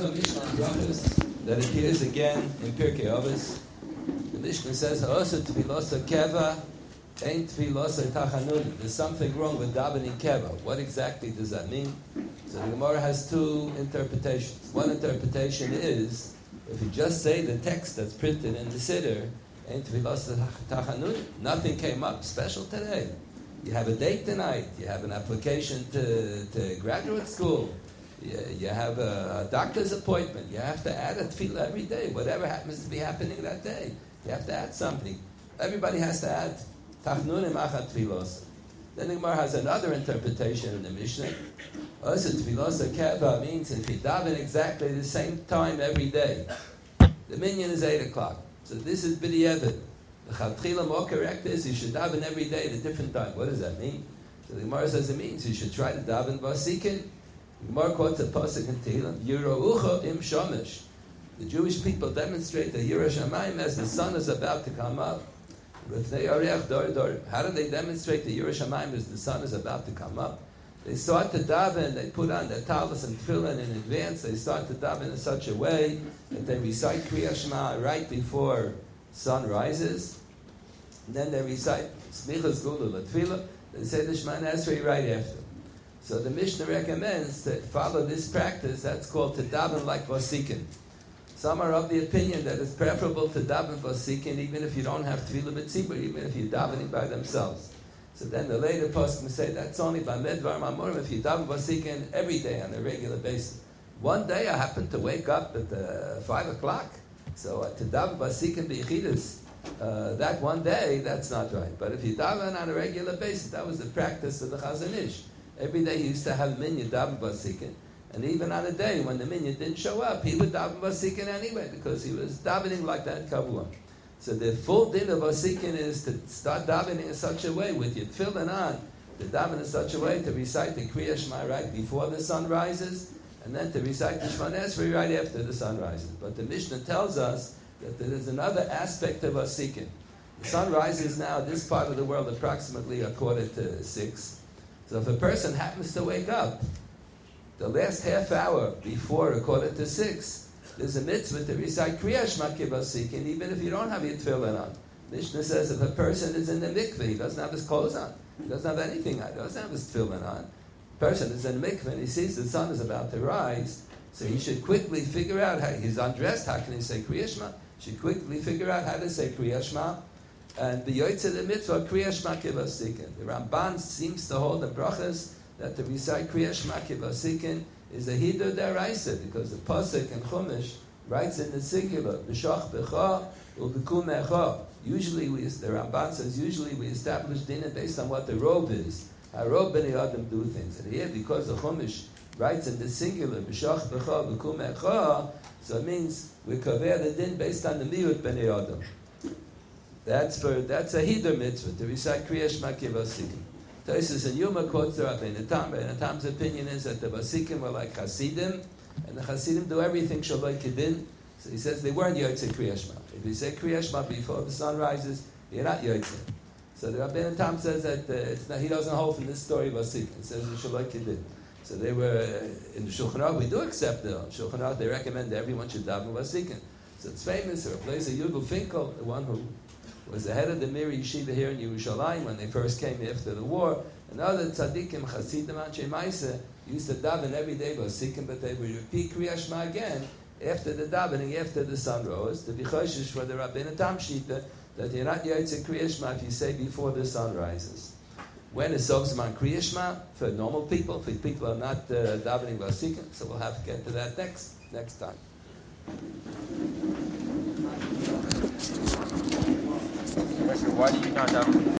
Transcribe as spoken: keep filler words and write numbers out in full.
a Mishnah in Brachos that appears again in Pirkei Avos. The Mishnah says, "Ha'osa tefilasa keva, ain't tefilasa tachanun." There's something wrong with davening keva. What exactly does that mean? So the Gemara has two interpretations. One interpretation is, if you just say the text that's printed in the Siddur, ain't tefilasa tachanun, nothing came up special today. You have a date tonight. You have an application to, to graduate school. You, you have a, a doctor's appointment. You have to add a tefillah every day, whatever happens to be happening that day. You have to add something. Everybody has to add tachnun imachat tefillos. Then the Gemara has another interpretation in the Mishnah. Also, tefillos keva means if you daven exactly the same time every day. The minyan is eight o'clock. So this is b'di'evet. The chatchila more correct is you should daven every day at a different time. What does that mean? So the Gemara says it means you should try to daven vasikin. The Gemara quotes a pasuk in Tehillim, Yiro'ucha im shomesh. The Jewish people demonstrate the Yirah Shamayim as the sun is about to come up. How do they demonstrate the Yirah Shamayim as the sun is about to come up? They start to daven, they put on their talis and tefillin in advance. They start to daven in such a way that they recite Kriya Shema right before sun rises. And then they recite Smichas Gulu Latfilah. They say the Shemana Esrei right after. So the Mishnah recommends to follow this practice. That's called to daven like vasikin. Some are of the opinion that it's preferable to daven vasikin even if you don't have tefillah b'tzibur, even if you're davening by themselves. So then the later poskim say that's only by medvar mamorim if you daven vasikin every day on a regular basis. One day I happened to wake up at uh, five o'clock, so uh, to daven vasikin b'yichidus uh, that one day, that's not right. But if you daven on a regular basis, that was the practice of the Chazon Ish. Every day he used to have minyan daven vasikin. And even on a day when the minyan didn't show up, he would daven vasikin anyway because he was davening like that kavua. So the full din of vasikin is to start davening in such a way with your tefillin on, to daven in such a way to recite the Kriya Shema right before the sun rises, and then to recite the Shemana Esrei right after the sun rises. But the Mishnah tells us that there is another aspect of vasikin. The sun rises now in this part of the world approximately a quarter to six. So if a person happens to wake up the last half hour before a quarter to six, there's a mitzvah to recite Kriya Shema Kivasikin, even if you don't have your tefillin on. Mishnah says if a person is in the mikveh, he doesn't have his clothes on, he doesn't have anything on, he doesn't have his tefillin on. The person is in the mikveh and he sees the sun is about to rise, so he should quickly figure out how he's undressed. How can he say Kriya Shema? He should quickly figure out how to say Kriya Shema. And the Yotzei the mitzvah Kriya Shema Kivasikin. The Ramban seems to hold the brachas that to recite Kriya Shema Kivasikin is a hidur deraisa, because the pasuk in Chumash writes in the singular b'shach b'cha u'b'kum echa. Usually, we, the Ramban says, usually we establish dinner based on what the robe is. How robe b'nei adam do things. And here, because the Chumash writes in the singular b'shach b'cha u'b'kum echa, so it means we cover the din based on the miut b'nei adam. That's for that's a hidur mitzvah to recite Kriya Shema Kivasikin. Tosis and Yuma quotes the Rabbeinu Tam. Rabbeinu Tam's opinion is that the Vasikim were like Hasidim, and the Hasidim do everything Shaloi Kedin. So he says they weren't Yotzei Kriya Shema. If you say Kriya Shema before the sun rises, you're not Yotzei. So the Rabbeinu Tam says that uh, it's not, he doesn't hold from this story of Vasikim. It says the Shaloi Kedin. So they were, uh, in the Shulchan Aruch, we do accept it. In Shulchan Aruch, they recommend that everyone should daven Vasikim. So it's famous, or a place of Yudel Finkel, the one who was the head of the Mir Yeshiva here in Yerushalayim when they first came after the war. And other tzaddikim, chasidim, anshe ma'aseh, used to daven every day vasikim, but they would repeat Kriya Shema again after the davening, after the sun rose, to be choshesh for the Rabbeinu Tam Shita, that you're not yotzei Kriya Shema if you say before the sun rises. When is Sov Zman Kriya Shema? For normal people, for people who are not uh, davening vasikim, so we'll have to get to that next next time. Why do you not daven?